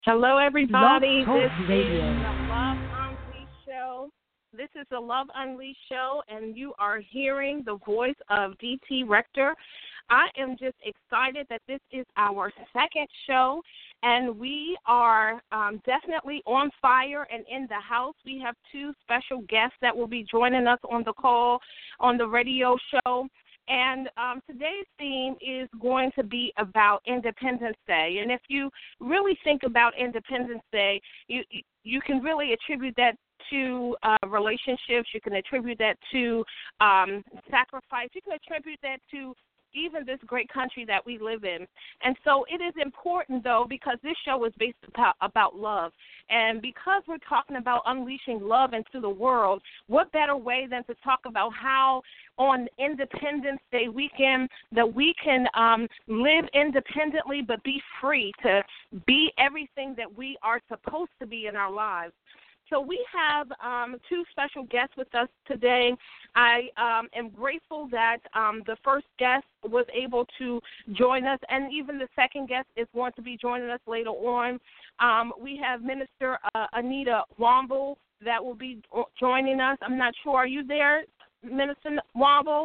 Hello, Blog everybody. Talk This is Radio. the Love Unleashed Show. This is the Love Unleashed Show, and you are hearing the voice of DT Rector. I am just excited that this is our second show, and we are definitely on fire and in the house. We have two special guests that will be joining us on the call on the radio show. And today's theme is going to be about Independence Day. And if you really think about Independence Day, you can really attribute that to relationships. You can attribute that to sacrifice. You can attribute that to even this great country that we live in. And so it is important, though, because this show is based about love. And because we're talking about unleashing love into the world, what better way than to talk about how on Independence Day weekend that we can live independently but be free to be everything that we are supposed to be in our lives. So we have two special guests with us today. I am grateful that the first guest was able to join us, and even the second guest is going to be joining us later on. We have Minister Anita Womble that will be joining us. I'm not sure. Are you there, Minister Womble?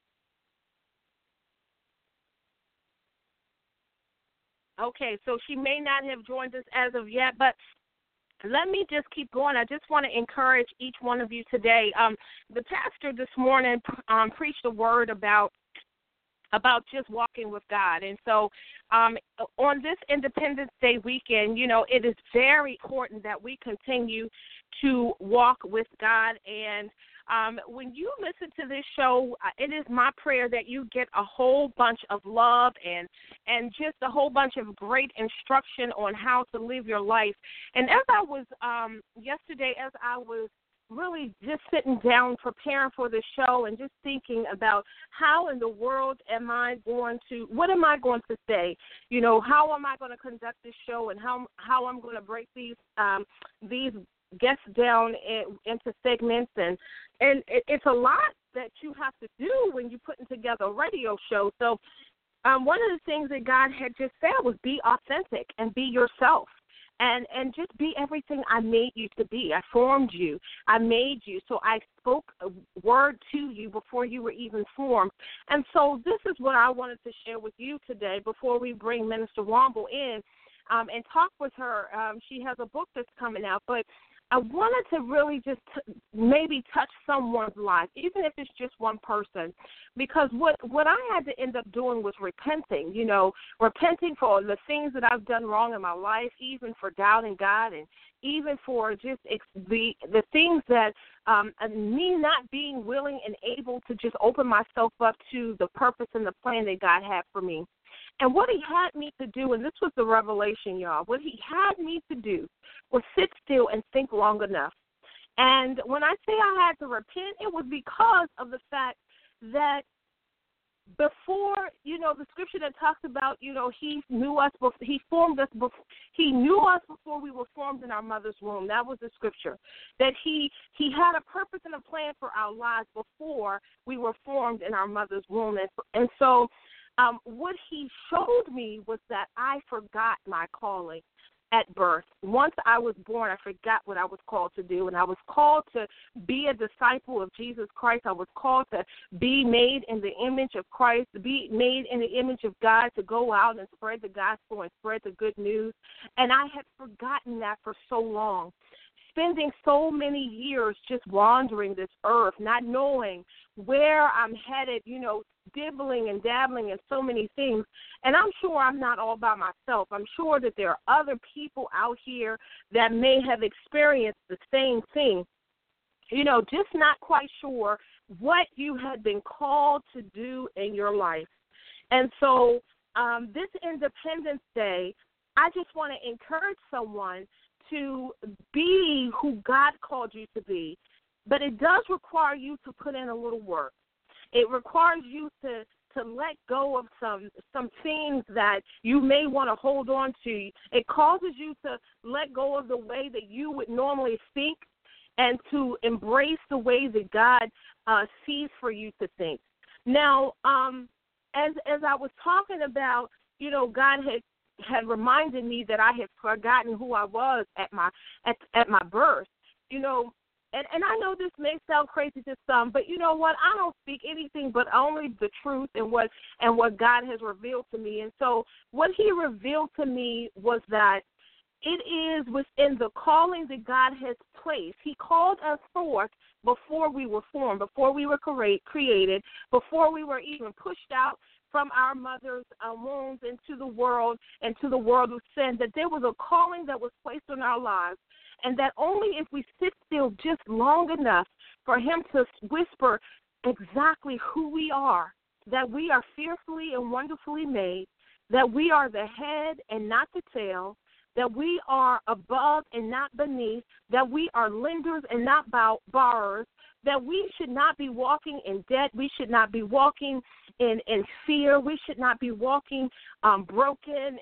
Okay, so she may not have joined us as of yet, but let me just keep going. I just want to encourage each one of you today. The pastor this morning preached a word about just walking with God. And so on this Independence Day weekend, you know, it is very important that we continue to walk with God. And when you listen to this show, it is my prayer that you get a whole bunch of love and just a whole bunch of great instruction on how to live your life. And as I was yesterday, as I was really just sitting down preparing for the show and just thinking about how in the world what am I going to say? You know, how am I going to conduct this show and how I'm going to break these guests down into segments, and it's a lot that you have to do when you're putting together a radio show. So one of the things that God had just said was be authentic and be yourself. And just be everything I made you to be. I formed you. I made you. So I spoke a word to you before you were even formed. And so this is what I wanted to share with you today before we bring Minister Womble in and talk with her. She has a book that's coming out, but I wanted to really just maybe touch someone's life, even if it's just one person, because what I had to end up doing was repenting, repenting for the things that I've done wrong in my life, even for doubting God, and even for just the things that me not being willing and able to just open myself up to the purpose and the plan that God had for me. And what he had me to do, and this was the revelation, y'all, what he had me to do was sit still and think long enough. And when I say I had to repent, it was because of the fact that before, the scripture that talks about, he knew us, he formed us, he knew us before we were formed in our mother's womb. That was the scripture, that he had a purpose and a plan for our lives before we were formed in our mother's womb. And so what he showed me was that I forgot my calling at birth. Once I was born, I forgot what I was called to do, and I was called to be a disciple of Jesus Christ. I was called to be made in the image of Christ, to be made in the image of God, to go out and spread the gospel and spread the good news. And I had forgotten that for so long, spending so many years just wandering this earth, not knowing where I'm headed, dibbling and dabbling in so many things. And I'm sure I'm not all by myself. I'm sure that there are other people out here that may have experienced the same thing, just not quite sure what you had been called to do in your life. And so this Independence Day, I just want to encourage someone to be who God called you to be. But it does require you to put in a little work. It requires you to let go of some things that you may want to hold on to. It causes you to let go of the way that you would normally think and to embrace the way that God sees for you to think. Now, as I was talking about, God had had reminded me that I had forgotten who I was at my birth. You know, and I know this may sound crazy to some, but you know what? I don't speak anything but only the truth and what God has revealed to me. And so what he revealed to me was that it is within the calling that God has placed. He called us forth before we were formed, before we were created, before we were even pushed out from our mother's wombs into the world of sin, that there was a calling that was placed on our lives, and that only if we sit still just long enough for him to whisper exactly who we are, that we are fearfully and wonderfully made, that we are the head and not the tail, that we are above and not beneath, that we are lenders and not borrowers, that we should not be walking in debt, we should not be walking in fear, we should not be walking broken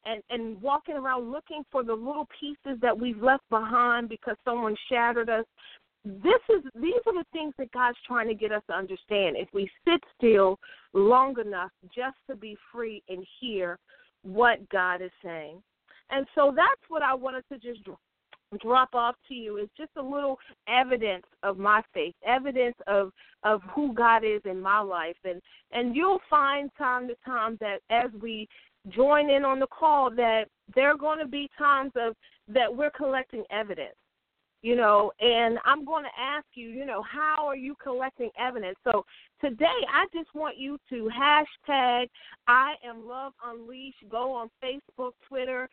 and walking around looking for the little pieces that we've left behind because someone shattered us. These are the things that God's trying to get us to understand if we sit still long enough just to be free and hear what God is saying. And so that's what I wanted to just drop off to you, is just a little evidence of my faith, evidence of who God is in my life. And you'll find time to time that as we join in on the call that there are going to be times that we're collecting evidence. You know, and I'm going to ask you, you know, how are you collecting evidence? So today I just want you to hashtag I Am Love Unleashed. Go on Facebook, Twitter,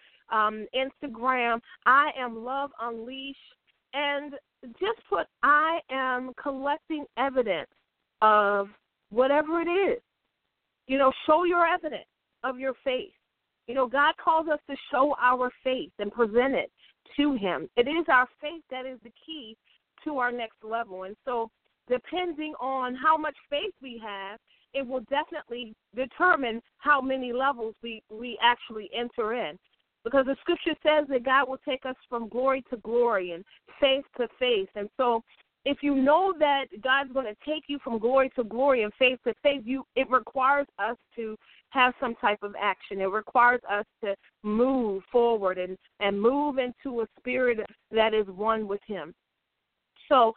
Instagram, I Am Love Unleashed, and just put I am collecting evidence of whatever it is. You know, show your evidence of your faith. You know, God calls us to show our faith and present it to him. It is our faith that is the key to our next level. And so depending on how much faith we have, it will definitely determine how many levels we actually enter in. Because the scripture says that God will take us from glory to glory and faith to faith. And so if you know that God's going to take you from glory to glory and faith to faith, it requires us to have some type of action. It requires us to move forward and move into a spirit that is one with him. So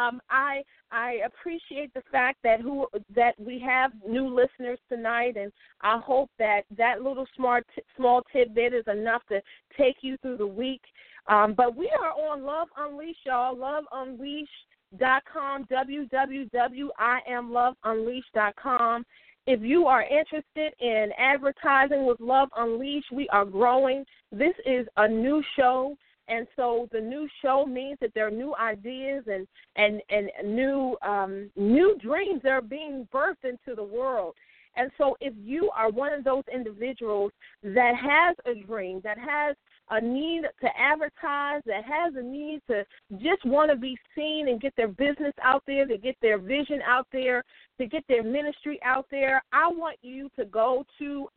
I appreciate the fact that we have new listeners tonight, and I hope that little small tidbit is enough to take you through the week. But we are on Love Unleashed, y'all. LoveUnleashed.com, www.IamLoveUnleashed.com. If you are interested in advertising with Love Unleashed, we are growing. This is a new show, and so the new show means that there are new ideas and new dreams that are being birthed into the world. And so if you are one of those individuals that has a dream, that has a need to advertise, that has a need to just want to be seen and get their business out there, to get their vision out there, to get their ministry out there, I want you to go to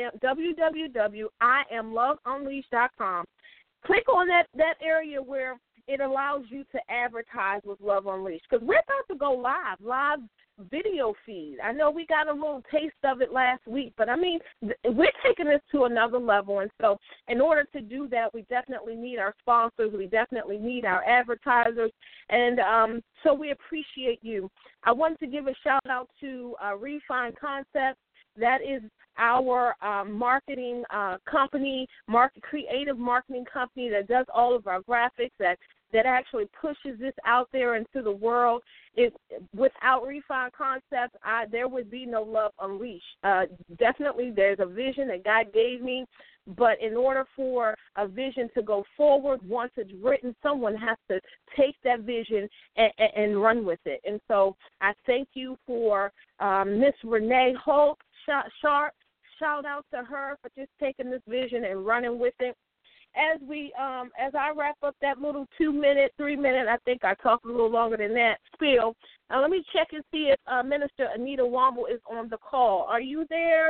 www.IamLoveUnleashed.com. Click on that area where it allows you to advertise with Love Unleashed, because we're about to go live video feed. I know we got a little taste of it last week, but I mean, we're taking this to another level. And so in order to do that, we definitely need our sponsors. We definitely need our advertisers. And so we appreciate you. I wanted to give a shout out to Refine Concepts. That is our marketing company, creative marketing company that does all of our graphics, that actually pushes this out there into the world. Without Refine Concepts, there would be no Love Unleashed. Definitely there's a vision that God gave me, but in order for a vision to go forward, once it's written, someone has to take that vision and run with it. And so I thank you for Miss Renee Holt Sharp. Shout out to her for just taking this vision and running with it. As I wrap up that little 2-minute, 3-minute, I think I talked a little longer than that spiel. Let me check and see if Minister Anita Womble is on the call. Are you there?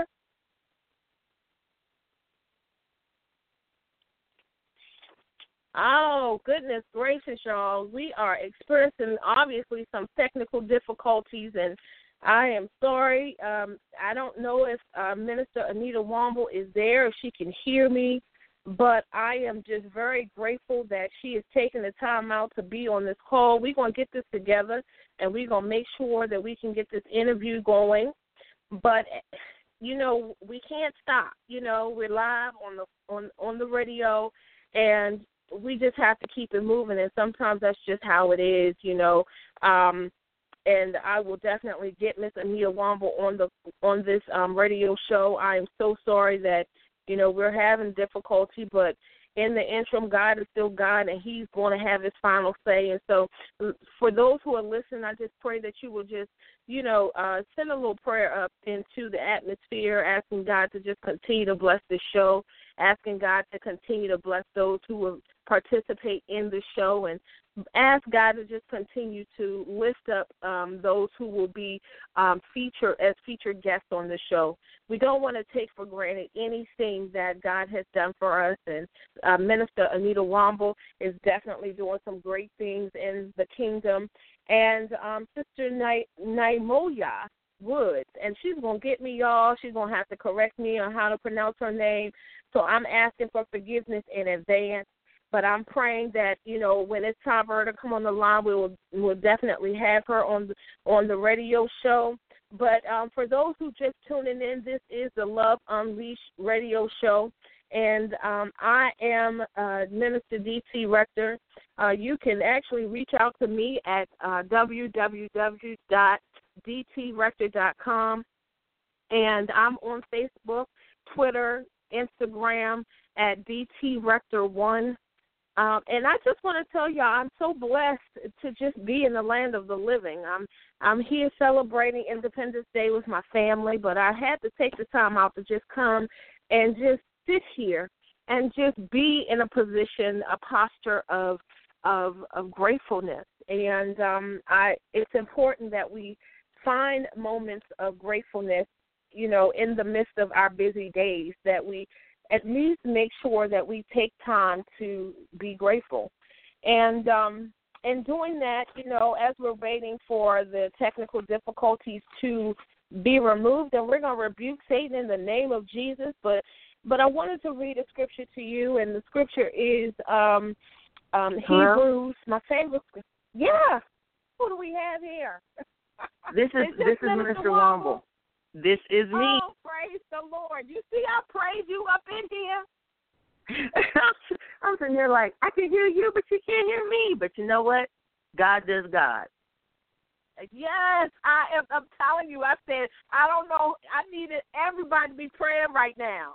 Oh, goodness gracious, y'all. We are experiencing, obviously, some technical difficulties, and I am sorry. I don't know if Minister Anita Womble is there, if she can hear me, but I am just very grateful that she is taking the time out to be on this call. We're going to get this together, and we're going to make sure that we can get this interview going. But, we can't stop. We're live on the radio, and we just have to keep it moving, and sometimes that's just how it is, and I will definitely get Miss Anita Womble on this radio show. I am so sorry that, we're having difficulty, but in the interim, God is still God, and he's going to have his final say. And so for those who are listening, I just pray that you will just, send a little prayer up into the atmosphere, asking God to just continue to bless this show, asking God to continue to bless those who will participate in the show, and ask God to just continue to lift up those who will be featured guests on the show. We don't want to take for granted anything that God has done for us, and Minister Anita Womble is definitely doing some great things in the kingdom. And Sister Naimoya Woods, and she's going to get me, y'all. She's going to have to correct me on how to pronounce her name, so I'm asking for forgiveness in advance. But I'm praying that, when it's time for her to come on the line, we'll definitely have her on the radio show. But for those who just tuning in, this is the Love Unleashed radio show, and I am Minister D.T. Rector. You can actually reach out to me at www.dtrector.com, and I'm on Facebook, Twitter, Instagram at DTRector1. And I just want to tell y'all, I'm so blessed to just be in the land of the living. I'm here celebrating Independence Day with my family, but I had to take the time out to just come and just sit here and just be in a position, a posture of gratefulness. And it's important that we find moments of gratefulness, in the midst of our busy days, that we at least make sure that we take time to be grateful. And in doing that, as we're waiting for the technical difficulties to be removed, and we're going to rebuke Satan in the name of Jesus, but I wanted to read a scripture to you, and the scripture is Hebrews, my favorite scripture. Yeah. Who do we have here? This is Minister Womble. This is me. Oh, praise the Lord. You see, I praise you up in here. I'm sitting here like, I can hear you, but you can't hear me. But you know what? God does God. Yes, I'm telling you, I said, I don't know, I needed everybody to be praying right now.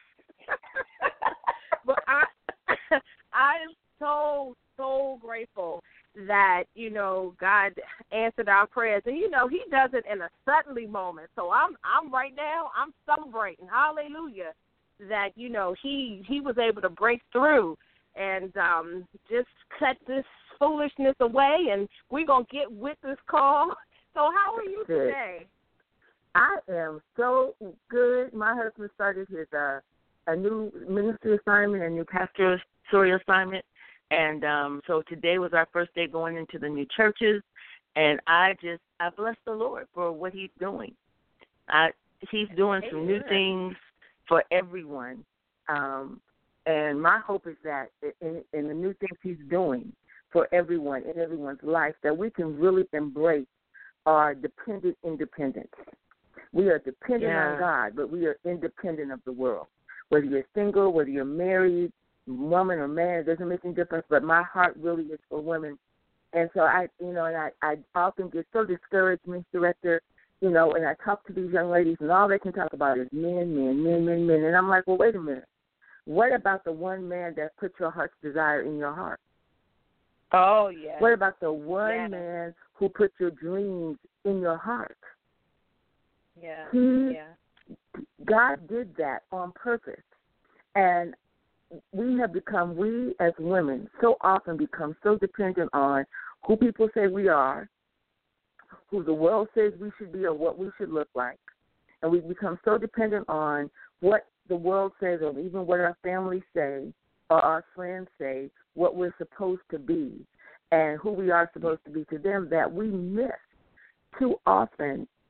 But I am so grateful that, God answered our prayers. And, he does it in a suddenly moment. So I'm right now, I'm celebrating, hallelujah, that, he was able to break through and just cut this foolishness away, and we're going to get with this call. So how are you today? I am so good. My husband started his a new ministry assignment, a new pastoral assignment. And so today was our first day going into the new churches, and I bless the Lord for what he's doing. He's doing some new things for everyone, and my hope is that in the new things he's doing for everyone in everyone's life, that we can really embrace our dependent independence. We are dependent on God, but we are independent of the world. Whether you're single, whether you're married, woman or man, it doesn't make any difference, but my heart really is for women. And so I often get so discouraged, Mr. Director, and I talk to these young ladies, and all they can talk about is men. And I'm like, well, wait a minute. What about the one man that put your heart's desire in your heart? Oh, yeah. What about the one man who put your dreams in your heart? Yeah. God did that on purpose. And we as women, so often become so dependent on who people say we are, who the world says we should be, or what we should look like. And we become so dependent on what the world says, or even what our families say, or our friends say, what we're supposed to be, and who we are supposed to be to them, that we miss too often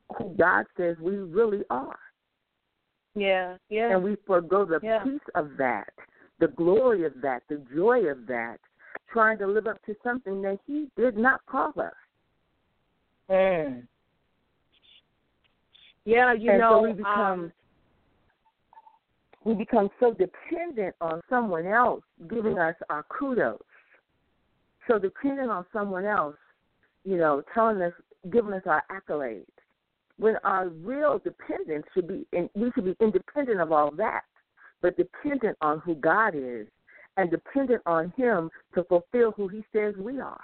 who God says we really are. Yeah, yeah. And we forego the Yeah. peace of that, the glory of that, the joy of that, trying to live up to something that he did not call us. Mm. Yeah, you and know. So we become so dependent on someone else giving us our kudos. So dependent on someone else, telling us, giving us our accolades. When our real dependence we should be independent of all that, but dependent on who God is and dependent on him to fulfill who he says we are.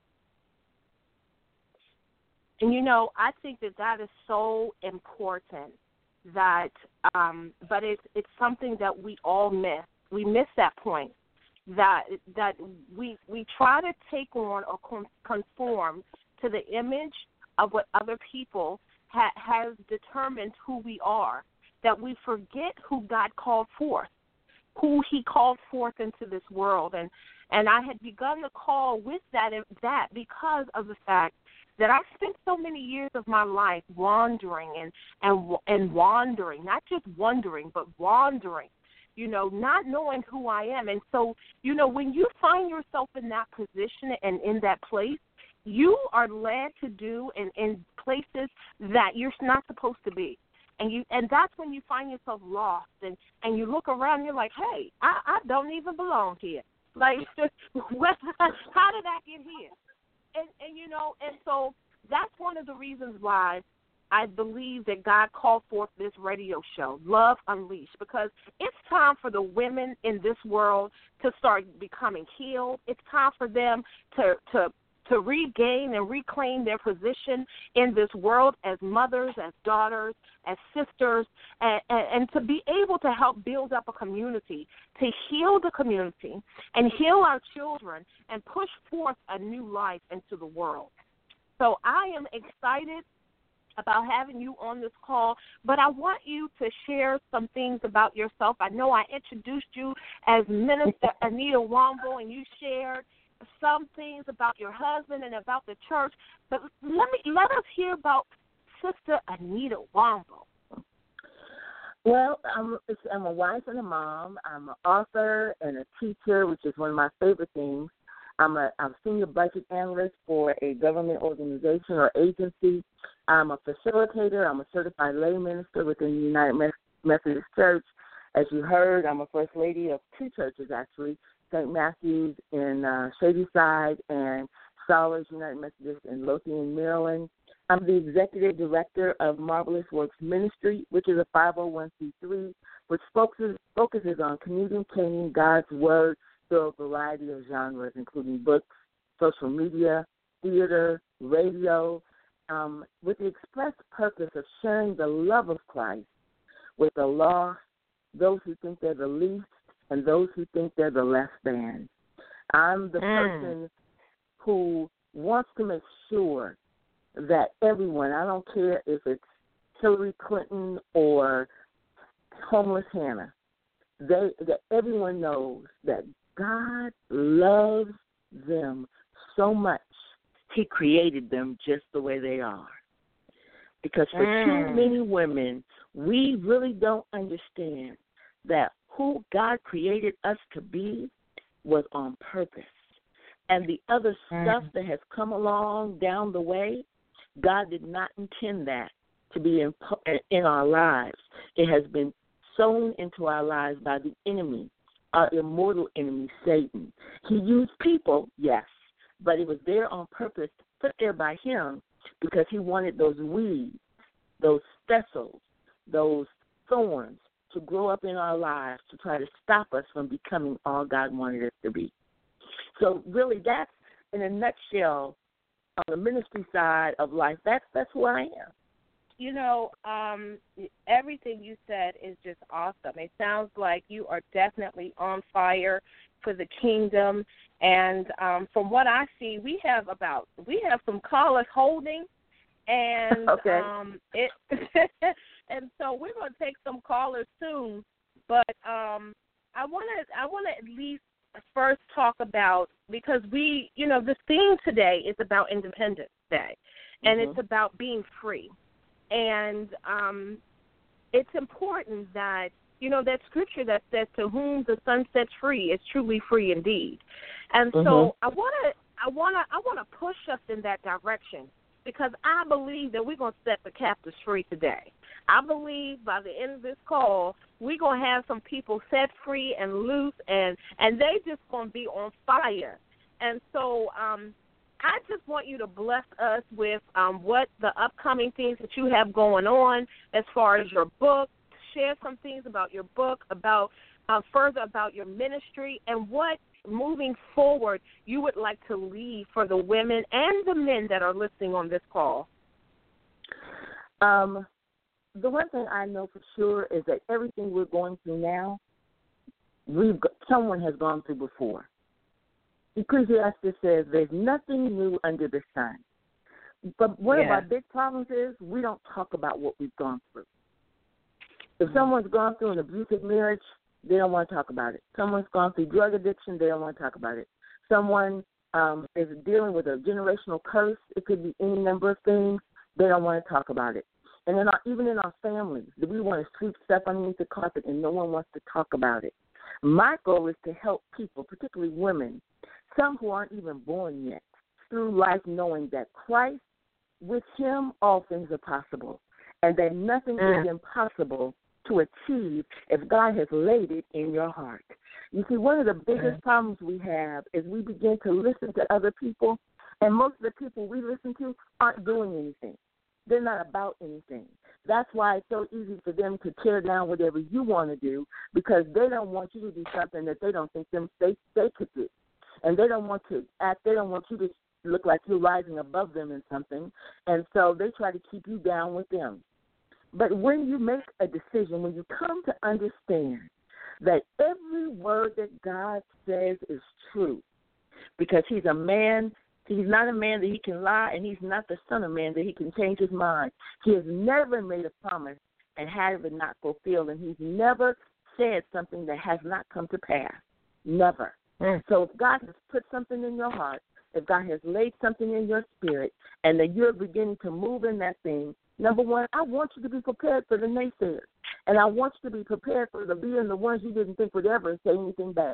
And, I think that is so important that, but it's something that we all miss. We miss that point, that we try to take on or conform to the image of what other people has determined who we are, that we forget who God called forth, who he called forth into this world. And I had begun the call with that because of the fact that I spent so many years of my life wandering and wandering, not just wondering, but wandering, not knowing who I am. And so, when you find yourself in that position and in that place, you are led to do in places that you're not supposed to be. And that's when you find yourself lost and you look around and you're like, hey, I don't even belong here. Like, how did I get here? And so that's one of the reasons why I believe that God called forth this radio show, Love Unleashed, because it's time for the women in this world to start becoming healed. It's time for them to regain and reclaim their position in this world as mothers, as daughters, as sisters, and to be able to help build up a community, to heal the community and heal our children and push forth a new life into the world. So I am excited about having you on this call, but I want you to share some things about yourself. I know I introduced you as Minister Anita Womble, and you shared some things about your husband and about the church, but let us hear about Sister Anita Womble. Well, I'm a wife and a mom. I'm an author and a teacher, which is one of my favorite things. I'm a senior budget analyst for a government organization or agency. I'm a facilitator. I'm a certified lay minister within the United Methodist Church. As you heard, I'm a first lady of two churches, actually, St. Matthew's in Shadyside and Scholars United Methodist in Lothian, Maryland. I'm the executive director of Marvelous Works Ministry, which is a 501c3, which focuses on communicating God's word through a variety of genres, including books, social media, theater, radio, with the express purpose of sharing the love of Christ with the lost, those who think they're the least, and those who think they're the less than. I'm the person who wants to make sure that everyone, I don't care if it's Hillary Clinton or homeless Hannah, that everyone knows that God loves them so much, he created them just the way they are. Because for too many women, we really don't understand that who God created us to be was on purpose. And the other stuff that has come along down the way, God did not intend that to be in our lives. It has been sown into our lives by the enemy, our immortal enemy, Satan. He used people, yes, but it was there on purpose, put there by him, because he wanted those weeds, those thistles, those thorns to grow up in our lives to try to stop us from becoming all God wanted us to be. So really that's, in a nutshell, on the ministry side of life, that's who I am. You know, everything you said is just awesome. It sounds like you are definitely on fire for the kingdom. And from what I see, we have some callers holding, and okay. and so we're going to take some callers soon. But I want to at least first talk about, because the theme today is about Independence Day, and it's about being free. And it's important that, that scripture that says, to whom the Son sets free is truly free indeed. And so I want to push us in that direction, because I believe that we're going to set the captives free today. I believe by the end of this call, we're going to have some people set free and loose, and they just going to be on fire. And so I just want you to bless us with what the upcoming things that you have going on as far as your book. Share some things about your book, about further about your ministry, and what moving forward you would like to leave for the women and the men that are listening on this call. The one thing I know for sure is that everything we're going through now, someone has gone through before. Ecclesiastes says there's nothing new under the sun. But one of our big problems is we don't talk about what we've gone through. If someone's gone through an abusive marriage, they don't want to talk about it. Someone's gone through drug addiction, they don't want to talk about it. Someone is dealing with a generational curse. It could be any number of things. They don't want to talk about it. And even in our families, we want to sweep stuff underneath the carpet and no one wants to talk about it. My goal is to help people, particularly women, some who aren't even born yet, through life knowing that Christ, with him, all things are possible, and that nothing is impossible to achieve if God has laid it in your heart. You see, one of the biggest problems we have is we begin to listen to other people, and most of the people we listen to aren't doing anything. They're not about anything. That's why it's so easy for them to tear down whatever you want to do, because they don't want you to do something that they don't think they could do. And they don't want you to look like you're rising above them in something, and so they try to keep you down with them. But when you make a decision, when you come to understand that every word that God says is true, because he's a man, he's not a man that he can lie, and he's not the son of man that he can change his mind. He has never made a promise and have it not fulfilled, and he's never said something that has not come to pass. Never. So if God has put something in your heart, if God has laid something in your spirit, and that you're beginning to move in that thing, number one, I want you to be prepared for the naysayers. And I want you to be prepared for being the ones you didn't think would ever say anything bad.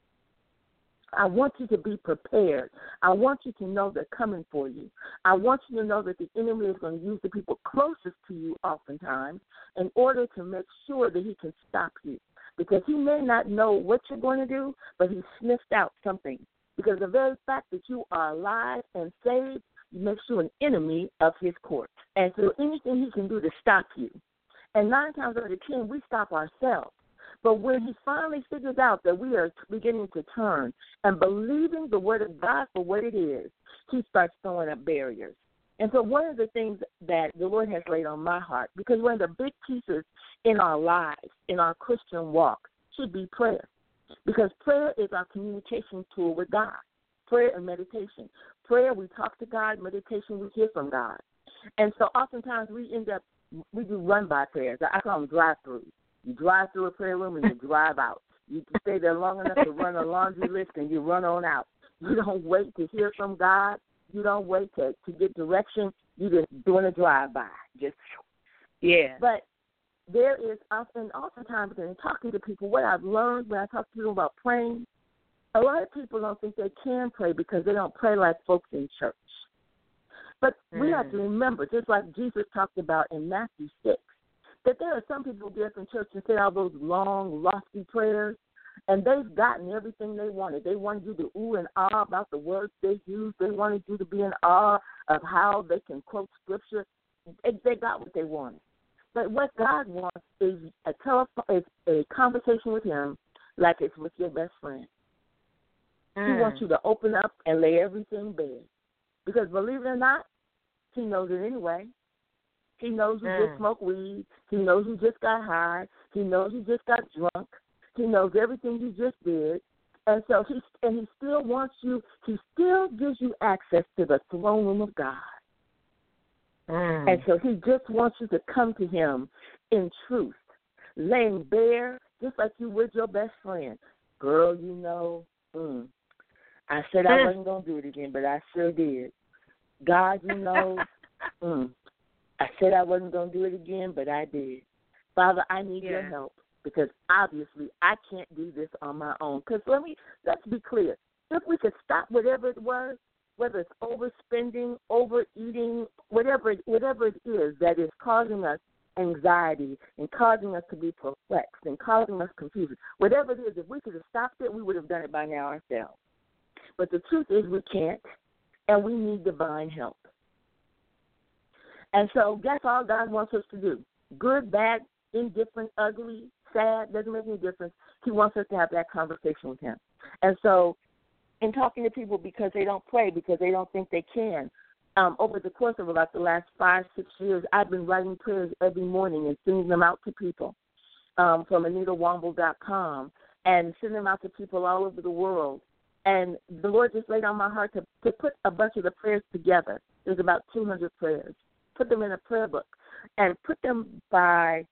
I want you to be prepared. I want you to know they're coming for you. I want you to know that the enemy is going to use the people closest to you oftentimes in order to make sure that he can stop you. Because he may not know what you're going to do, but he sniffed out something. Because the very fact that you are alive and saved makes you an enemy of his court. And so anything he can do to stop you. And 9 times out of 10, we stop ourselves. But when he finally figures out that we are beginning to turn and believing the word of God for what it is, he starts throwing up barriers. And so one of the things that the Lord has laid on my heart, because one of the big pieces in our lives, in our Christian walk, should be prayer. Because prayer is our communication tool with God. Prayer and meditation. Prayer, we talk to God. Meditation, we hear from God. And so oftentimes we do run-by prayers. I call them drive-throughs. You drive through a prayer room and you drive out. You stay there long enough to run a laundry list and you run on out. You don't wait to hear from God. You don't wait to get direction. You're just doing a drive-by. But there is, and oftentimes in talking to people, what I've learned when I talk to people about praying, a lot of people don't think they can pray because they don't pray like folks in church. But we have to remember, just like Jesus talked about in Matthew 6, that there are some people who get up in church and say all those long, lofty prayers, and they've gotten everything they wanted. They wanted you to ooh and ah about the words they used. They wanted you to be in awe of how they can quote scripture. They got what they wanted. But what God wants is a conversation with him like it's with your best friend. He wants you to open up and lay everything bare. Because believe it or not, he knows it anyway. He knows you just smoked weed. He knows you just got high. He knows you just got drunk. He knows everything you just did. And so he still wants you, he still gives you access to the throne room of God. And so he just wants you to come to him in truth, laying bare, just like you would your best friend. Girl, you know, I said I wasn't going to do it again, but I sure did. God, you know, I said I wasn't going to do it again, but I did. Father, I need your help because obviously I can't do this on my own. Because let's be clear. If we could stop whatever it was, whether it's overspending, overeating, whatever it is that is causing us anxiety and causing us to be perplexed and causing us confusion, whatever it is, if we could have stopped it, we would have done it by now ourselves. But the truth is we can't, and we need divine help. And so that's all God wants us to do. Good, bad, indifferent, ugly, sad, doesn't make any difference. He wants us to have that conversation with him. And so in talking to people because they don't pray, because they don't think they can, over the course of about the last 5-6 years, I've been writing prayers every morning and sending them out to people from AnitaWomble.com and sending them out to people all over the world. And the Lord just laid on my heart to put a bunch of the prayers together. There's about 200 prayers. Put them in a prayer book and put them by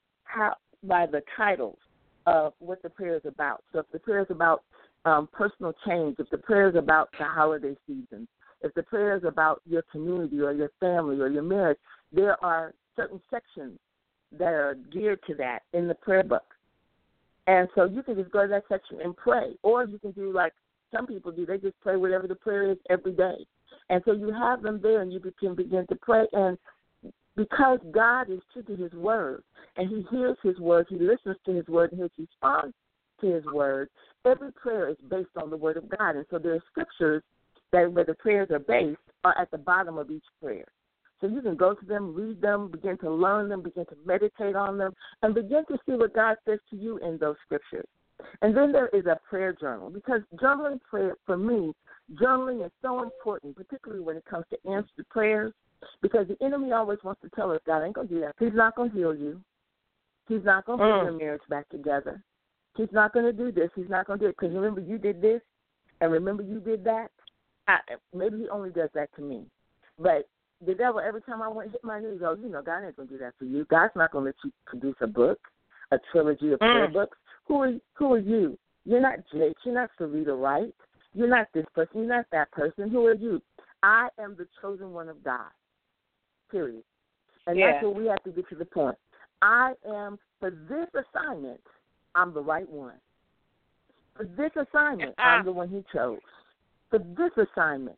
the titles of what the prayer is about. So if the prayer is about personal change, if the prayer is about the holiday season, if the prayer is about your community or your family or your marriage, there are certain sections that are geared to that in the prayer book. And so you can just go to that section and pray. Or you can do like some people do. They just pray whatever the prayer is every day. And so you have them there and you can begin to pray. And because God is true to his word and he hears his word, he listens to his word, and he responds to his word, every prayer is based on the word of God. And so there are scriptures that where the prayers are based are at the bottom of each prayer. So you can go to them, read them, begin to learn them, begin to meditate on them, and begin to see what God says to you in those scriptures. And then there is a prayer journal, because journaling prayer, for me, journaling is so important, particularly when it comes to answered prayers, because the enemy always wants to tell us, God ain't going to do that. He's not going to heal you. He's not going to bring your marriage back together. He's not going to do this. He's not going to do it. Because remember, you did this, and remember you did that. Maybe he only does that to me. But the devil, every time I want to hit my knees, goes, God ain't going to do that for you. God's not going to let you produce a book, a trilogy of prayer books. Who are you? You're not Jake. You're not Sarita Wright. You're not this person. You're not that person. Who are you? I am the chosen one of God, period. And that's what we have to get to the point. I am, for this assignment, I'm the right one. For this assignment, I'm the one he chose. For this assignment,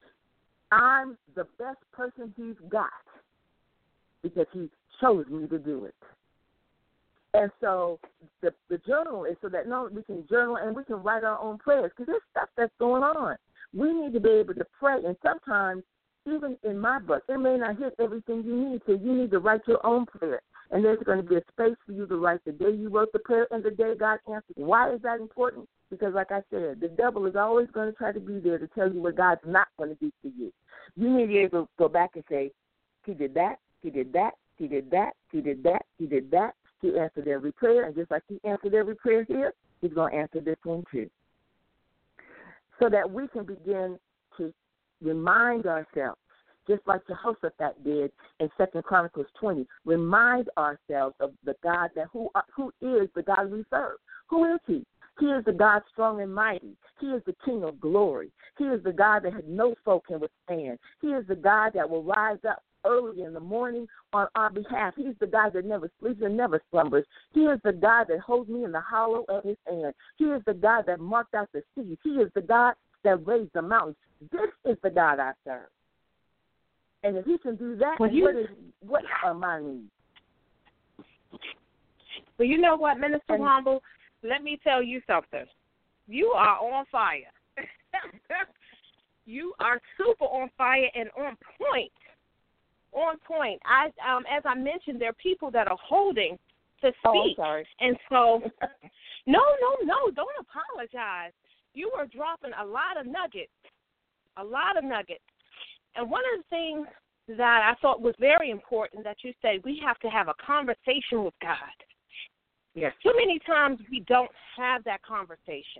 I'm the best person he's got because he chose me to do it. And so the journal is so that we can journal and we can write our own prayers because there's stuff that's going on. We need to be able to pray, and sometimes, even in my book, it may not hit everything you need, so you need to write your own prayer. And there's going to be a space for you to write the day you wrote the prayer and the day God answered. Why is that important? Because, like I said, the devil is always going to try to be there to tell you what God's not going to do for you. You need to be able to go back and say, he did that, he did that, he did that, he did that, he did that. He answered every prayer, and just like he answered every prayer here, he's going to answer this one too. So that we can begin to remind ourselves, just like Jehoshaphat did in 2 Chronicles 20, remind ourselves of the God who is the God we serve. Who is he? He is the God strong and mighty. He is the King of glory. He is the God that no foe can withstand. He is the God that will rise up early in the morning on our behalf. He is the God that never sleeps and never slumbers. He is the God that holds me in the hollow of his hand. He is the God that marked out the seas. He is the God that raised the mountains. This is the God I serve. And if he can do that, what are my needs? Well, you know what, Minister Womble? Let me tell you something. You are on fire. You are super on fire and on point. On point. As I mentioned, there are people that are holding to speak. Oh, I'm sorry. And so, no, don't apologize. You were dropping a lot of nuggets. And one of the things that I thought was very important that you said, we have to have a conversation with God. Yes. Too many times we don't have that conversation.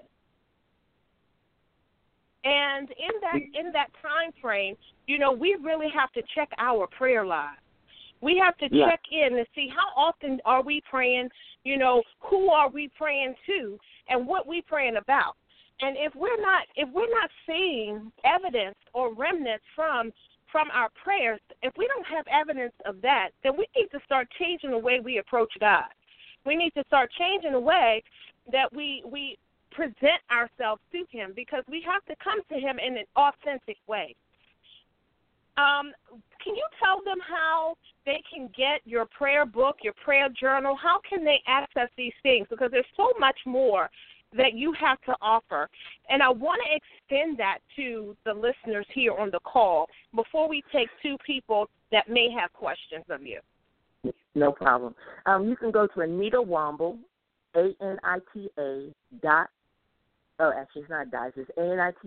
And in that time frame, we really have to check our prayer life. We have to check in and see how often are we praying, who are we praying to, and what we praying about. And if we're not seeing evidence or remnants from from our prayers, if we don't have evidence of that, then we need to start changing the way we approach God. We need to start changing the way that we present ourselves to him, because we have to come to him in an authentic way. Can you tell them how they can get your prayer book, your prayer journal? How can they access these things? Because there's so much more that you have to offer. And I want to extend that to the listeners here on the call before we take two people that may have questions of you. No problem. You can go to Anita Wamble, ANITA dot, oh, actually it's not dot, it's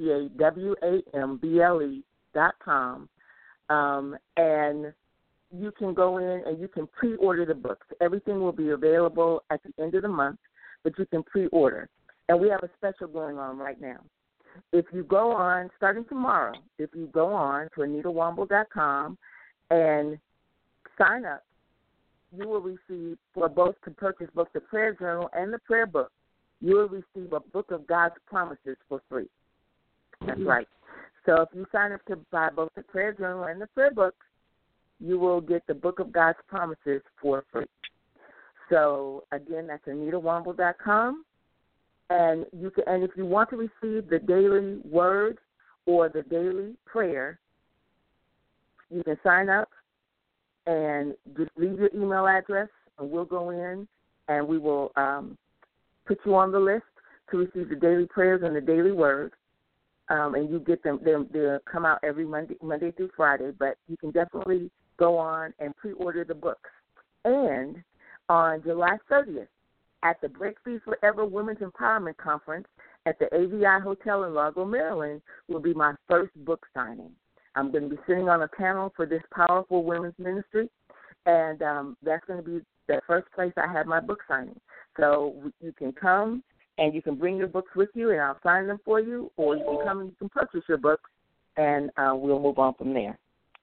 ANITAWAMBLE.com. And you can go in and you can pre-order the books. Everything will be available at the end of the month, but you can pre-order. And we have a special going on right now. If you go on, starting tomorrow, if you go on to AnitaWamble.com and sign up, you will receive, for both to purchase both the prayer journal and the prayer book, you will receive a book of God's promises for free. That's right. So if you sign up to buy both the prayer journal and the prayer book, you will get the book of God's promises for free. So again, that's AnitaWamble.com. And you can, and if you want to receive the daily word or the daily prayer, you can sign up and just leave your email address, and we'll go in and we will put you on the list to receive the daily prayers and the daily word. And you get them, they'll come out every Monday through Friday, but you can definitely go on and pre-order the books. And on July 30th, at the Break Free Forever Women's Empowerment Conference at the AVI Hotel in Largo, Maryland, will be my first book signing. I'm going to be sitting on a panel for this powerful women's ministry, and that's going to be the first place I have my book signing. So you can come and you can bring your books with you, and I'll sign them for you, or you can come and you can purchase your books, and we'll move on from there.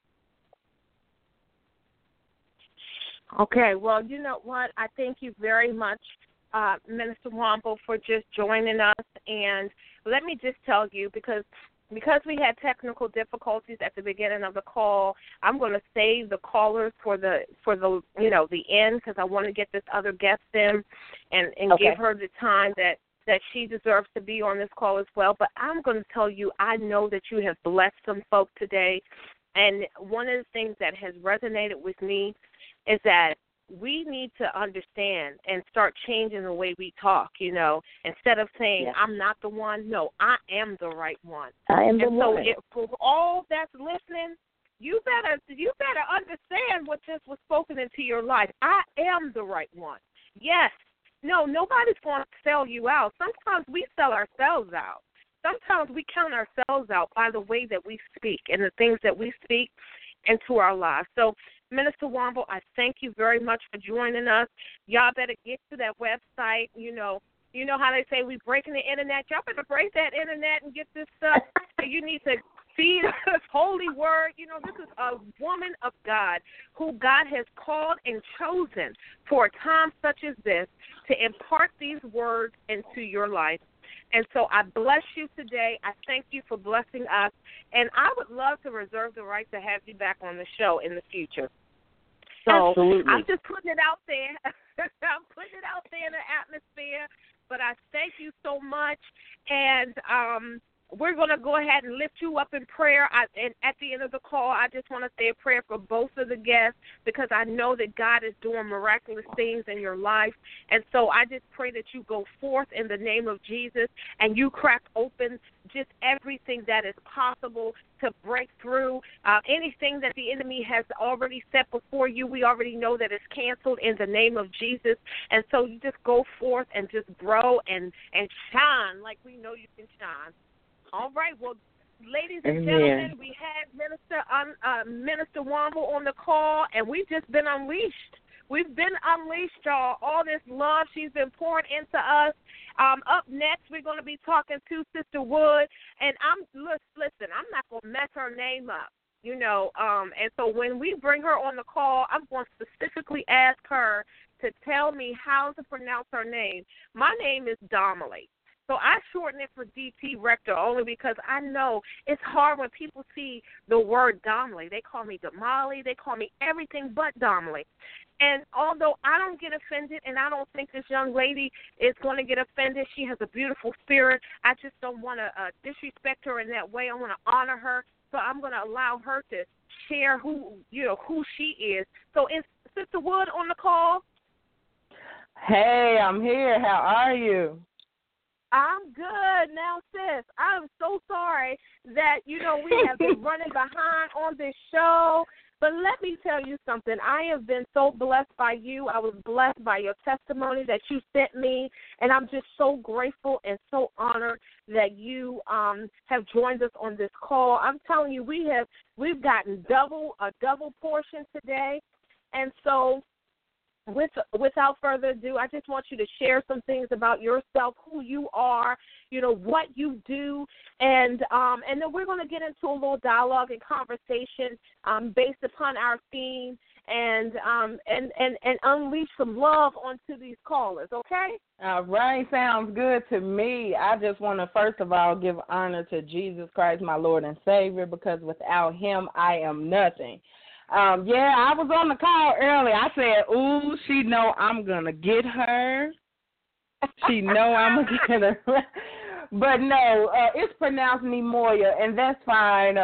Okay, well, you know what? I thank you very much, Minister Wamble, for just joining us. And let me just tell you, because we had technical difficulties at the beginning of the call, I'm going to save the callers for the the end, because I want to get this other guest in and okay. give her the time that she deserves to be on this call as well. But I'm going to tell you, I know that you have blessed some folk today. And one of the things that has resonated with me is that we need to understand and start changing the way we talk, instead of saying, yes, I'm not the one. No, I am the right one. I am the one. And so for all that's listening, you better understand what just was spoken into your life. I am the right one. Yes. No, nobody's going to sell you out. Sometimes we sell ourselves out. Sometimes we count ourselves out by the way that we speak and the things that we speak into our lives. So, Minister Wamble, I thank you very much for joining us. Y'all better get to that website. You know how they say we breaking the internet. Y'all better break that internet and get this stuff. You need to feed this holy word. This is a woman of God who God has called and chosen for a time such as this to impart these words into your life. And so I bless you today. I thank you for blessing us. And I would love to reserve the right to have you back on the show in the future. So absolutely. I'm just putting it out there. I'm putting it out there in the atmosphere. But I thank you so much. And we're going to go ahead and lift you up in prayer. And at the end of the call, I just want to say a prayer for both of the guests, because I know that God is doing miraculous things in your life. And so I just pray that you go forth in the name of Jesus and you crack open just everything that is possible to break through. Anything that the enemy has already set before you, we already know that it's canceled in the name of Jesus. And so you just go forth and just grow and shine like we know you can shine. All right. Well, ladies and Amen. gentlemen, we had Minister Wamble on the call, and we've just been unleashed. We've been unleashed, y'all. All this love she's been pouring into us. Up next, we're going to be talking to Sister Wood, and listen, I'm not going to mess her name up, and so when we bring her on the call, I'm going to specifically ask her to tell me how to pronounce her name. My name is Donnelly. So I shorten it for DT Rector only because I know it's hard when people see the word Domley. They call me Damali. They call me everything but Domley. And although I don't get offended, and I don't think this young lady is going to get offended, she has a beautiful spirit. I just don't want to disrespect her in that way. I want to honor her, so I'm going to allow her to share who she is. So is Sister Wood on the call? Hey, I'm here. How are you? I'm good. Now, sis, I'm so sorry that, we have been running behind on this show. But let me tell you something. I have been so blessed by you. I was blessed by your testimony that you sent me, and I'm just so grateful and so honored that you have joined us on this call. I'm telling you, we've gotten a double portion today, and so without further ado, I just want you to share some things about yourself, who you are, what you do, and then we're going to get into a little dialogue and conversation based upon our theme, and unleash some love onto these callers. Okay? All right, sounds good to me. I just want to first of all give honor to Jesus Christ, my Lord and Savior, because without Him I am nothing. I was on the call early. I said, ooh, she know I'm going to get her. She know I'm going to get her. But no, it's pronounced Nemoya, and that's fine.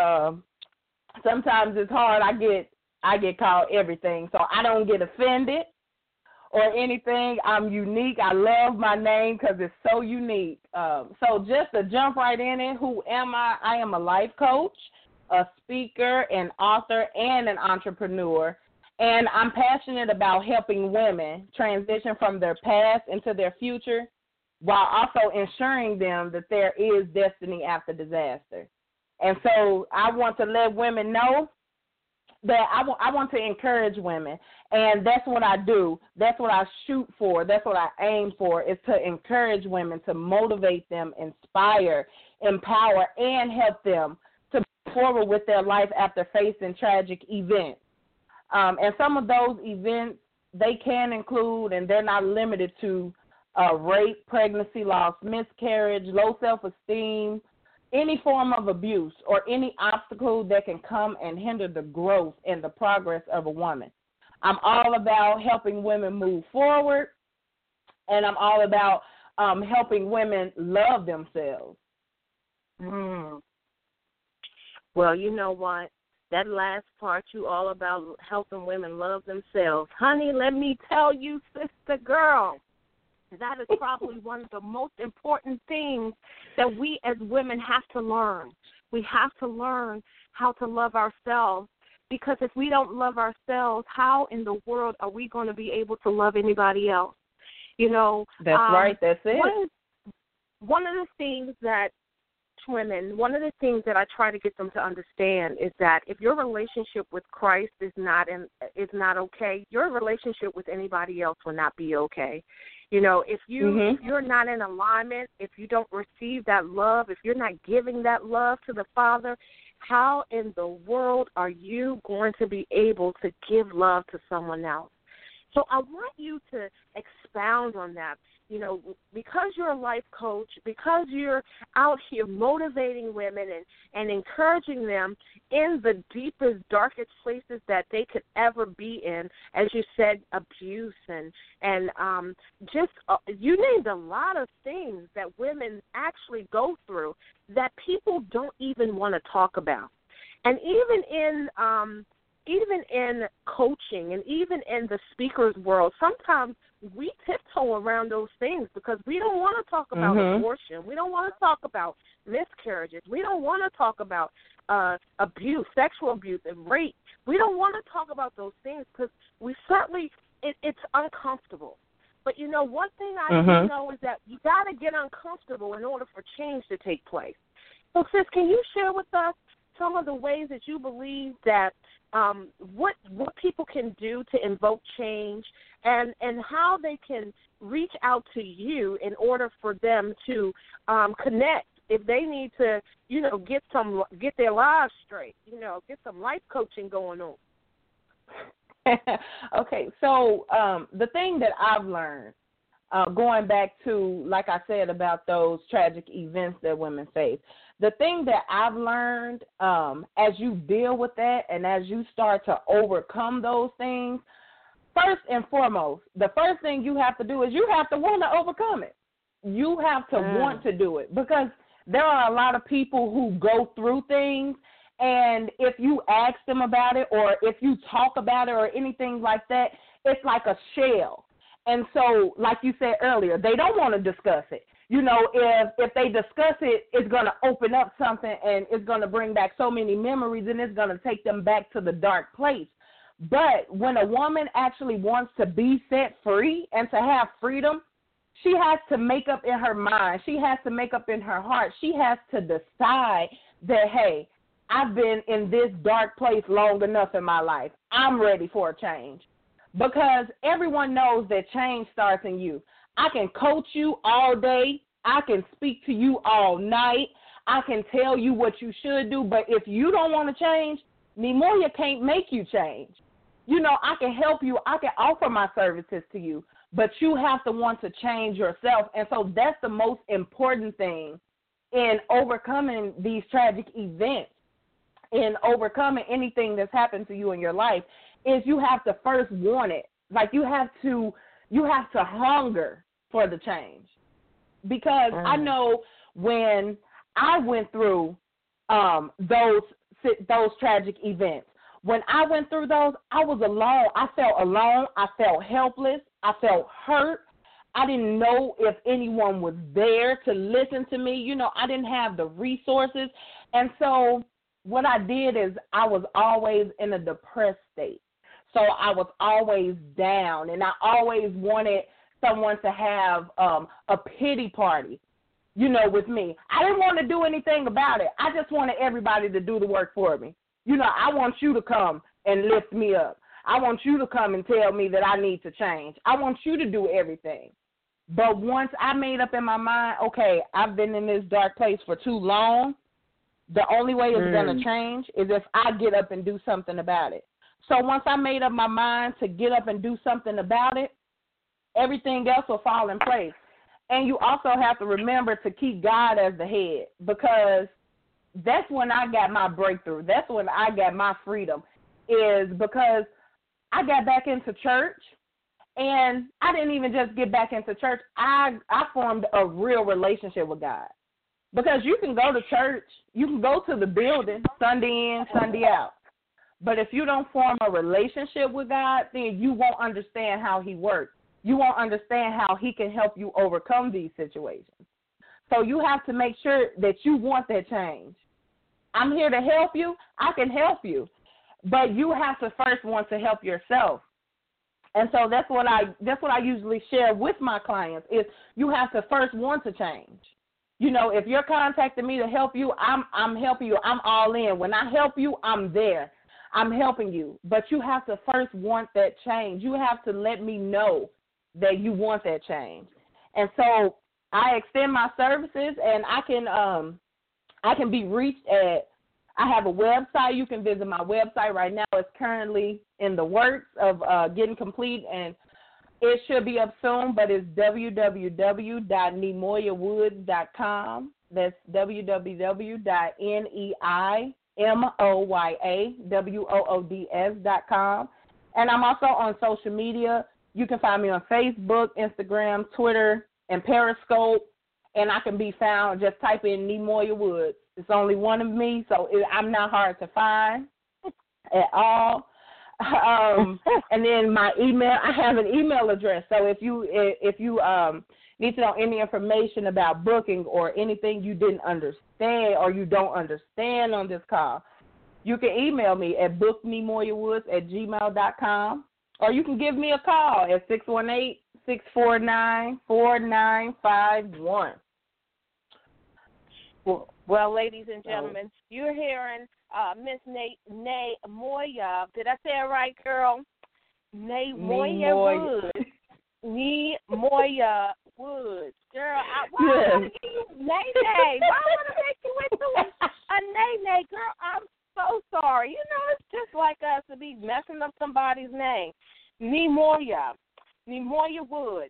Sometimes it's hard. I get called everything, so I don't get offended or anything. I'm unique. I love my name because it's so unique. So just to jump right in it, who am I? I am a life coach, a speaker, an author, and an entrepreneur. And I'm passionate about helping women transition from their past into their future while also ensuring them that there is destiny after disaster. And so I want to let women know that I want to encourage women, and that's what I do. That's what I shoot for. That's what I aim for, is to encourage women, to motivate them, inspire, empower, and help them to move forward with their life after facing tragic events. And some of those events, they can include, and they're not limited to, rape, pregnancy loss, miscarriage, low self-esteem, any form of abuse, or any obstacle that can come and hinder the growth and the progress of a woman. I'm all about helping women move forward, and I'm all about helping women love themselves. Well, you know what? That last part, you all about helping women love themselves. Honey, let me tell you, sister girl, that is probably one of the most important things that we as women have to learn. We have to learn how to love ourselves, because if we don't love ourselves, how in the world are we going to be able to love anybody else? That's right. That's it. One of the things that women, one of the things that I try to get them to understand is that if your relationship with Christ is not okay, your relationship with anybody else will not be okay. If you're not in alignment, if you don't receive that love, if you're not giving that love to the Father, how in the world are you going to be able to give love to someone else? So I want you to expound on that. Because you're a life coach, because you're out here motivating women and encouraging them in the deepest, darkest places that they could ever be in, as you said, abuse and just you named a lot of things that women actually go through that people don't even want to talk about. And even in coaching and even in the speaker's world, sometimes we tiptoe around those things because we don't want to talk about abortion. We don't want to talk about miscarriages. We don't want to talk about abuse, sexual abuse, and rape. We don't want to talk about those things because we certainly, it's uncomfortable. But, one thing I do know is that you got to get uncomfortable in order for change to take place. So, sis, can you share with us some of the ways that you believe that what people can do to invoke change and how they can reach out to you in order for them to connect if they need to, get their lives straight, get some life coaching going on? Okay, so the thing that I've learned going back to, like I said, about those tragic events that women face. The thing that I've learned as you deal with that and as you start to overcome those things, first and foremost, the first thing you have to do is you have to want to overcome it. You have to want to do it, because there are a lot of people who go through things, and if you ask them about it or if you talk about it or anything like that, it's like a shell. And so, like you said earlier, they don't want to discuss it. You know, if they discuss it, it's going to open up something, and it's going to bring back so many memories, and it's going to take them back to the dark place. But when a woman actually wants to be set free and to have freedom, she has to make up in her mind. She has to make up in her heart. She has to decide that, hey, I've been in this dark place long enough in my life. I'm ready for a change. Because everyone knows that change starts in you. I can coach you all day. I can speak to you all night. I can tell you what you should do. But if you don't want to change, Nemoya can't make you change. You know, I can help you. I can offer my services to you. But you have to want to change yourself. And so that's the most important thing in overcoming these tragic events, in overcoming anything that's happened to you in your life, is you have to first want it. Like you have to hunger for the change. Because I know when I went through those tragic events, when I went through those, I was alone. I felt alone. I felt helpless. I felt hurt. I didn't know if anyone was there to listen to me. You know, I didn't have the resources. And so what I did is I was always in a depressed state. So I was always down, and I always wanted someone to have a pity party, you know, with me. I didn't want to do anything about it. I just wanted everybody to do the work for me. You know, I want you to come and lift me up. I want you to come and tell me that I need to change. I want you to do everything. But once I made up in my mind, okay, I've been in this dark place for too long, the only way it's going to change is if I get up and do something about it. So once I made up my mind to get up and do something about it, everything else will fall in place. And you also have to remember to keep God as the head, because that's when I got my breakthrough. That's when I got my freedom, is because I got back into church, and I didn't even just get back into church. I formed a real relationship with God. Because you can go to church, you can go to the building Sunday in, Sunday out. But if you don't form a relationship with God, then you won't understand how he works. You won't understand how he can help you overcome these situations. So you have to make sure that you want that change. I'm here to help you. I can help you. But you have to first want to help yourself. And so that's what I usually share with my clients, is you have to first want to change. You know, if you're contacting me to help you, I'm helping you. I'm all in. When I help you, I'm there. I'm helping you. But you have to first want that change. You have to let me know that you want that change. And so I extend my services, and I can be reached at, I have a website. You can visit my website right now. It's currently in the works of getting complete, and it should be up soon, but it's www.nemoyawoods.com. That's www.neimoyawoods.com. And I'm also on social media. You can find me on Facebook, Instagram, Twitter, and Periscope. And I can be found, just type in Nemoya Woods. It's only one of me, so I'm not hard to find at all. And then my email, I have an email address. So if you need to know any information about booking or anything you didn't understand or you don't understand on this call, you can email me at booknemoyawoods@gmail.com, or you can give me a call at 618-649-4951. Well, ladies and gentlemen, you're hearing Miss Nemoya. Did I say it right, girl? Nemoya Woods. Nemoya Woods. Girl, why would I give you Nene? Why would I make you into a Nene? Girl, I'm so sorry. You know, it's just like us to be messing up somebody's name. Nemoya Woods.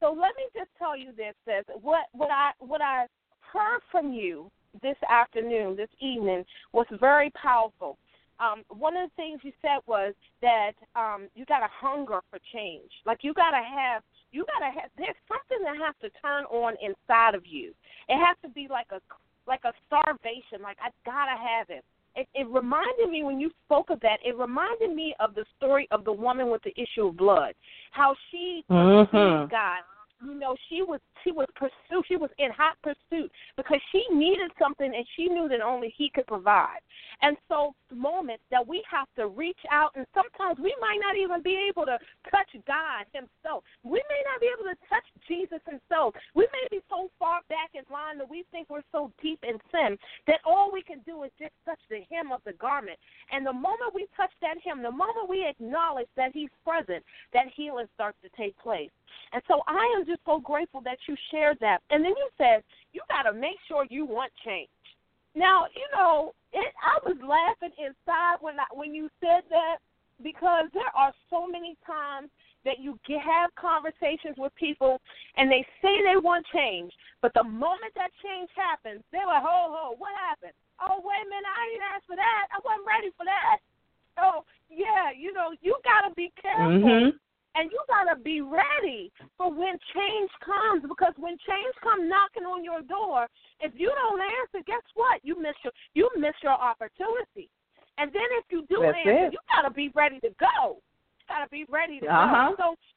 So let me just tell you this, sis. What I heard from you this afternoon, this evening, was very powerful. One of the things you said was that you got to hunger for change. Like you got to have, there's something that has to turn on inside of you. It has to be like a starvation, like I got to have it. It reminded me, when you spoke of that, it reminded me of the story of the woman with the issue of blood, how she pursued God. You know, she was pursued. She was in hot pursuit because she needed something, and she knew that only He could provide. And so, the moments that we have to reach out, and sometimes we might not even be able to touch God Himself. We may not be able to touch Jesus Himself. We may be so far back in line that we think we're so deep in sin that all we can do is just touch the hem of the garment. And the moment we touch that hem, the moment we acknowledge that He's present, that healing starts to take place. And so I am just so grateful that you shared that. And then you said you got to make sure you want change. Now, you know, I was laughing inside when you said that, because there are so many times that you have conversations with people and they say they want change, but the moment that change happens, they're like, ho, what happened? Oh, wait a minute, I didn't ask for that. I wasn't ready for that. So, yeah, you know, you got to be careful. And you got to be ready for when change comes, because when change comes knocking on your door, if you don't answer, guess what? You miss your opportunity. And then if you do answer, you got to be ready to go. You got to be ready to go.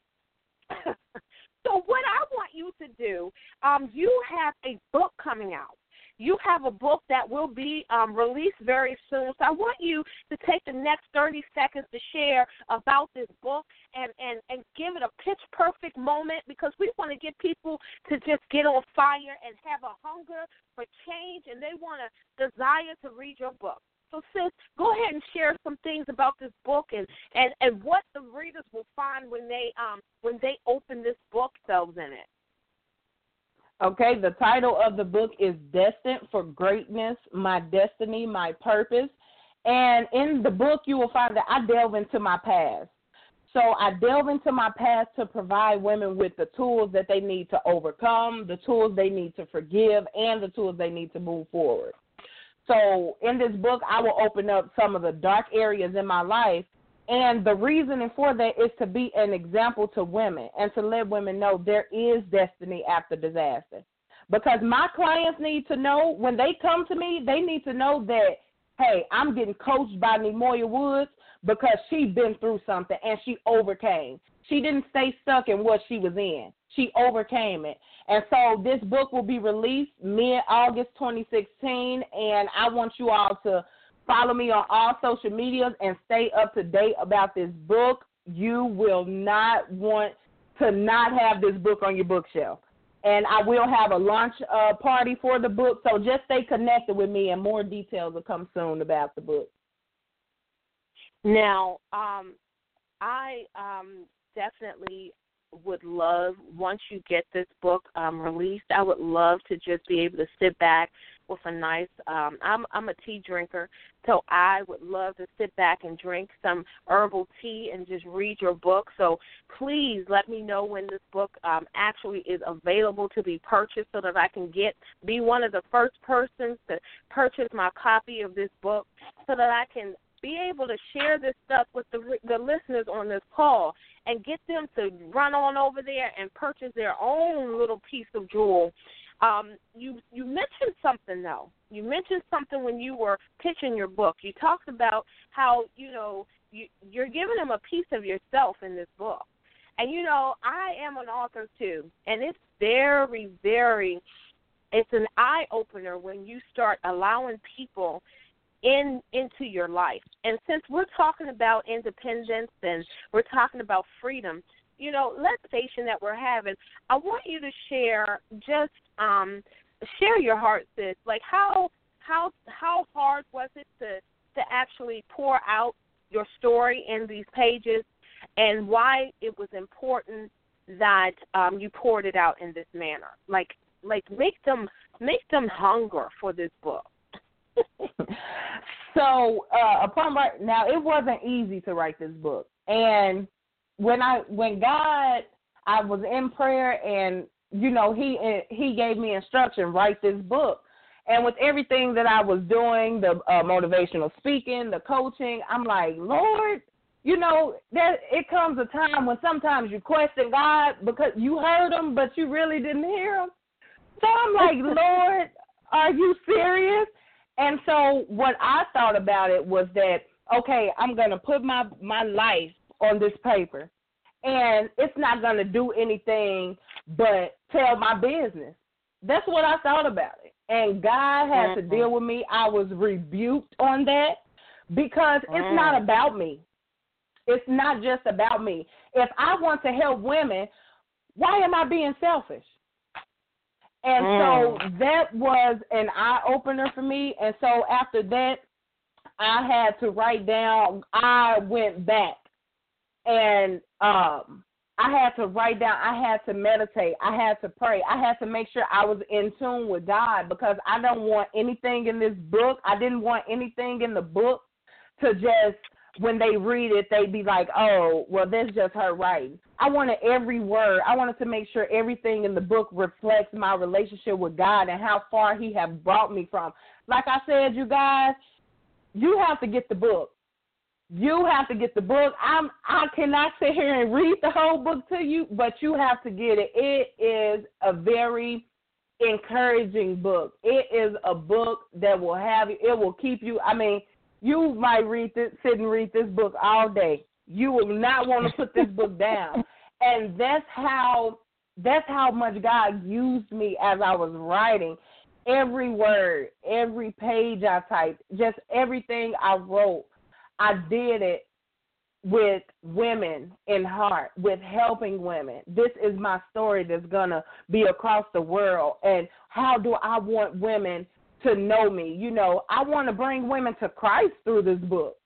So what I want you to do, you have a book coming out. You have a book that will be released very soon. So I want you to take the next 30 seconds to share about this book and give it a pitch-perfect moment, because we want to get people to just get on fire and have a hunger for change, and they want to desire to read your book. So, sis, go ahead and share some things about this book and what the readers will find when they open this book themselves in it. Okay, the title of the book is Destined for Greatness, My Destiny, My Purpose. And in the book, you will find that I delve into my past. So I delve into my past to provide women with the tools that they need to overcome, the tools they need to forgive, and the tools they need to move forward. So in this book, I will open up some of the dark areas in my life. And the reasoning for that is to be an example to women and to let women know there is destiny after disaster. Because my clients need to know, when they come to me, they need to know that, hey, I'm getting coached by Nemoya Woods because she's been through something and she overcame. She didn't stay stuck in what she was in. She overcame it. And so this book will be released mid-August 2016, and I want you all to follow me on all social medias and stay up to date about this book. You will not want to not have this book on your bookshelf. And I will have a launch party for the book, so just stay connected with me, and more details will come soon about the book. Now, I definitely would love, once you get this book released, I would love to just be able to sit back with a nice, I'm a tea drinker, so I would love to sit back and drink some herbal tea and just read your book. So please let me know when this book actually is available to be purchased, so that I can be one of the first persons to purchase my copy of this book, so that I can be able to share this stuff with the listeners on this call and get them to run on over there and purchase their own little piece of jewel. You mentioned something, though. You mentioned something when you were pitching your book. You talked about how, you're giving them a piece of yourself in this book. And, I am an author, too, and it's very, very, it's an eye-opener when you start allowing people into your life. And since we're talking about independence and we're talking about freedom, legislation that we're having, I want you to share share your heart, sis. Like how hard was it to actually pour out your story in these pages, and why it was important that you poured it out in this manner? Like make them hunger for this book. So now, it wasn't easy to write this book, and when God, I was in prayer, and he gave me instruction, write this book. And with everything that I was doing, the motivational speaking, the coaching, I'm like, Lord, that it comes a time when sometimes you question God because you heard him, but you really didn't hear him. So I'm like, Lord, are you serious? And so what I thought about it was that, okay, I'm going to put my life on this paper, and it's not going to do anything but tell my business. That's what I thought about it. And God had to deal with me. I was rebuked on that because it's not about me. It's not just about me. If I want to help women, why am I being selfish? And so that was an eye-opener for me. And so after that, I had to write down, I went back, and I had to write down, I had to meditate, I had to pray, I had to make sure I was in tune with God, because I don't want anything in this book, I didn't want anything in the book to just, when they read it, they'd be like, oh, well, that's just her writing. I wanted every word. I wanted to make sure everything in the book reflects my relationship with God and how far he has brought me from. Like I said, you guys, you have to get the book. You have to get the book. I cannot sit here and read the whole book to you, but you have to get it. It is a very encouraging book. It is a book that will have you. It will keep you. I mean, you might sit and read this book all day. You will not want to put this book down. And that's how much God used me as I was writing. Every word, every page I typed, just everything I wrote, I did it with women in heart, with helping women. This is my story that's going to be across the world. And how do I want women to know me? I want to bring women to Christ through this book,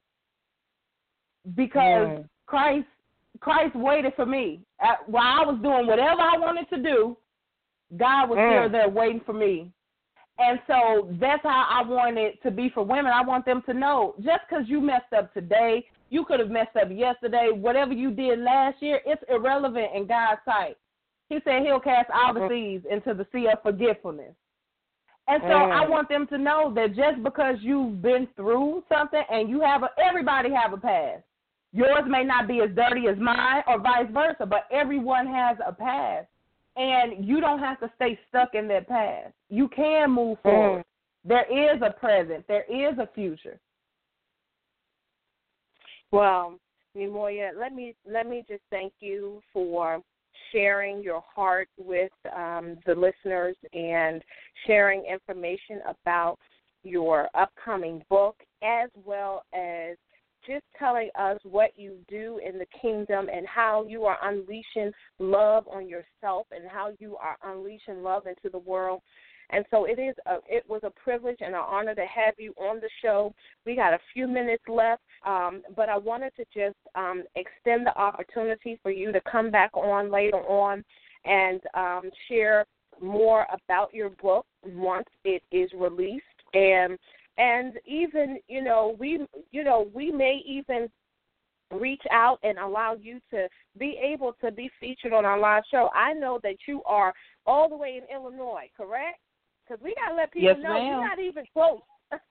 because Christ waited for me. While I was doing whatever I wanted to do, God was still there waiting for me. And so that's how I want it to be for women. I want them to know, just because you messed up today, you could have messed up yesterday, whatever you did last year, it's irrelevant in God's sight. He said he'll cast all the seas into the sea of forgetfulness. And so I want them to know that just because you've been through something, and everybody have a past. Yours may not be as dirty as mine, or vice versa, but everyone has a past. And you don't have to stay stuck in that past. You can move forward. There is a present. There is a future. Well, Nemoya, let me just thank you for sharing your heart with the listeners and sharing information about your upcoming book, as well as just telling us what you do in the kingdom and how you are unleashing love on yourself and how you are unleashing love into the world. And so it was a privilege and an honor to have you on the show. We got a few minutes left, but I wanted to just extend the opportunity for you to come back on later on and share more about your book once it is released. And even, we may even reach out and allow you to be able to be featured on our live show. I know that you are all the way in Illinois, correct? Because we got to let people know you're not even close.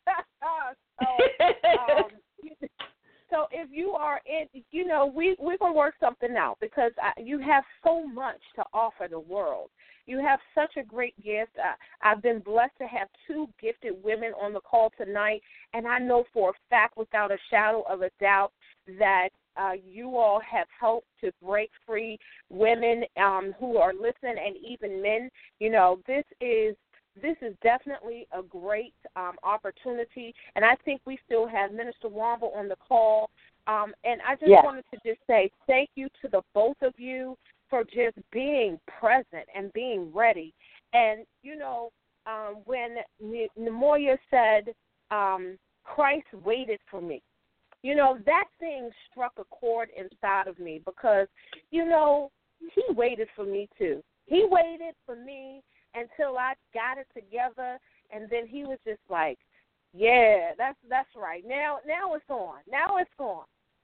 So if you are in, we're going to work something out, because you have so much to offer the world. You have such a great gift. I've been blessed to have two gifted women on the call tonight, and I know for a fact, without a shadow of a doubt, that you all have helped to break free women who are listening, and even men. This is definitely a great opportunity, and I think we still have Minister Wamba on the call. And I just wanted to just say thank you to the both of you for just being present and being ready. And, when Nemoya said, Christ waited for me, that thing struck a chord inside of me, because, he waited for me too. He waited for me until I got it together, and then he was just like, yeah, that's right. Now it's on. Now it's on.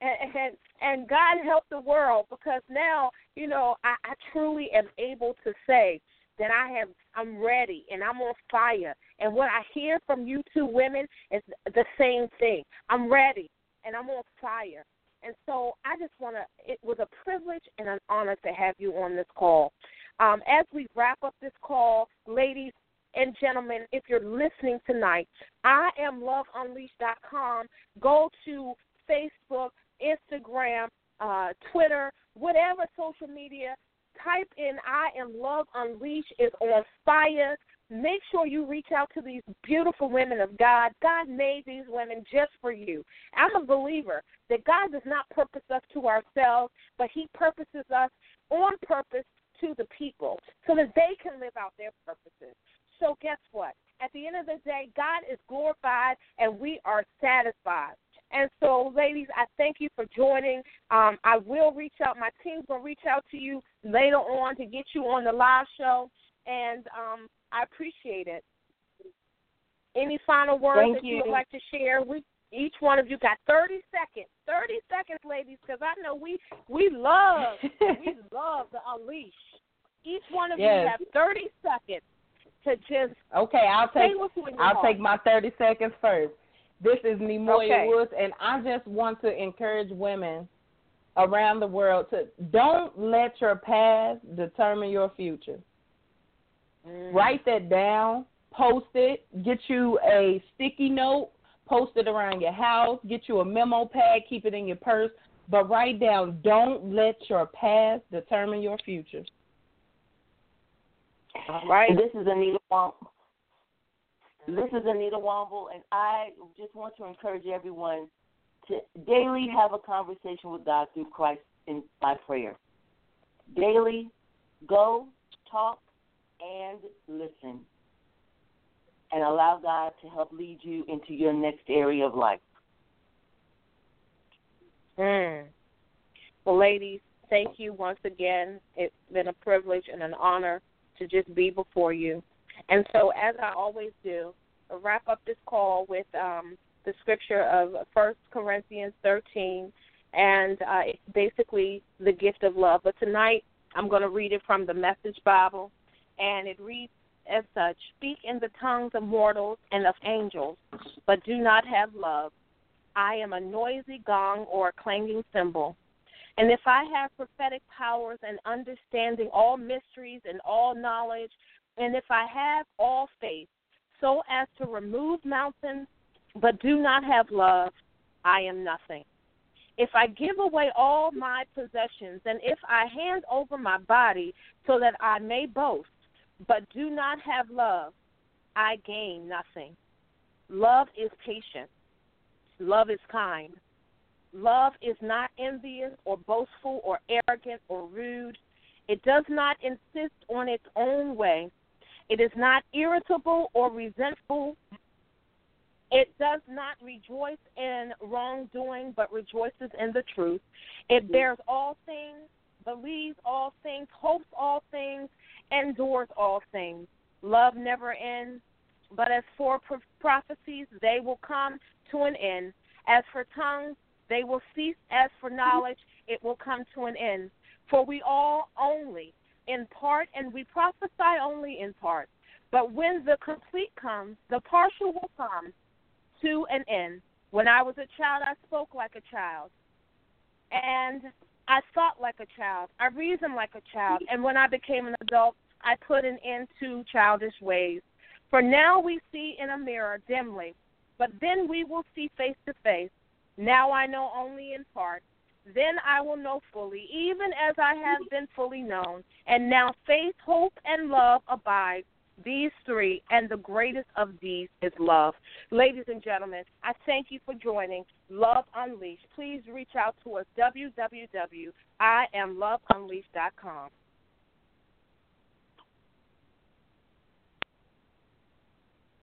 and God help the world, because now, you know, I truly am able to say that I'm ready and I'm on fire. And what I hear from you two women is the same thing. I'm ready and I'm on fire. And so I just want to, it was a privilege and an honor to have you on this call. As we wrap up this call, ladies and gentlemen, if you're listening tonight, IamLoveUnleashed.com. Go to Facebook, Instagram, Twitter, whatever social media. Type in I Am Love Unleashed is on fire. Make sure you reach out to these beautiful women of God. God made these women just for you. I'm a believer that God does not purpose us to ourselves, but he purposes us on purpose to the people so that they can live out their purposes. So guess what? At the end of the day, God is glorified and we are satisfied. And so, ladies, I thank you for joining. I will reach out. My team's going to reach out to you later on to get you on the live show, and I appreciate it. Any final words you would like to share? Each one of you got 30 seconds. 30 seconds, ladies, because I know we love the Unleash. Each one of you have 30 seconds to just I'll take my 30 seconds first. This is Nemoya Woods, and I just want to encourage women around the world to don't let your past determine your future. Write that down, post it, get you a sticky note, post it around your house, get you a memo pad, keep it in your purse, but write down, don't let your past determine your future. All right. This is Anita Womble, and I just want to encourage everyone to daily have a conversation with God through Christ by prayer. Daily, go, talk, and listen, and allow God to help lead you into your next area of life. Well, ladies, thank you once again. It's been a privilege and an honor to just be before you. And so, as I always do, I'll wrap up this call with the scripture of 1 Corinthians 13, and it's basically the gift of love. But tonight, I'm going to read it from the Message Bible, and it reads as such: Speak in the tongues of mortals and of angels, but do not have love. I am a noisy gong or a clanging cymbal. And if I have prophetic powers and understanding all mysteries and all knowledge, and if I have all faith so as to remove mountains, but do not have love, I am nothing. If I give away all my possessions, and if I hand over my body so that I may boast, but do not have love, I gain nothing. Love is patient. Love is kind. Love is not envious or boastful or arrogant or rude. It does not insist on its own way. It is not irritable or resentful. It does not rejoice in wrongdoing, but rejoices in the truth. It bears all things, believes all things, hopes all things, endures all things. Love never ends. But as for prophecies, they will come to an end. As for tongues, they will cease. As for knowledge, it will come to an end. For we all only in part, and we prophesy only in part. But when the complete comes, the partial will come to an end. When I was a child, I spoke like a child, and I thought like a child. I reasoned like a child. And when I became an adult, I put an end to childish ways. For now we see in a mirror dimly, but then we will see face to face. Now I know only in part. Then I will know fully, even as I have been fully known. And now faith, hope, and love abide, these three, and the greatest of these is love. Ladies and gentlemen, I thank you for joining Love Unleashed. Please reach out to us, www.IamLoveUnleashed.com.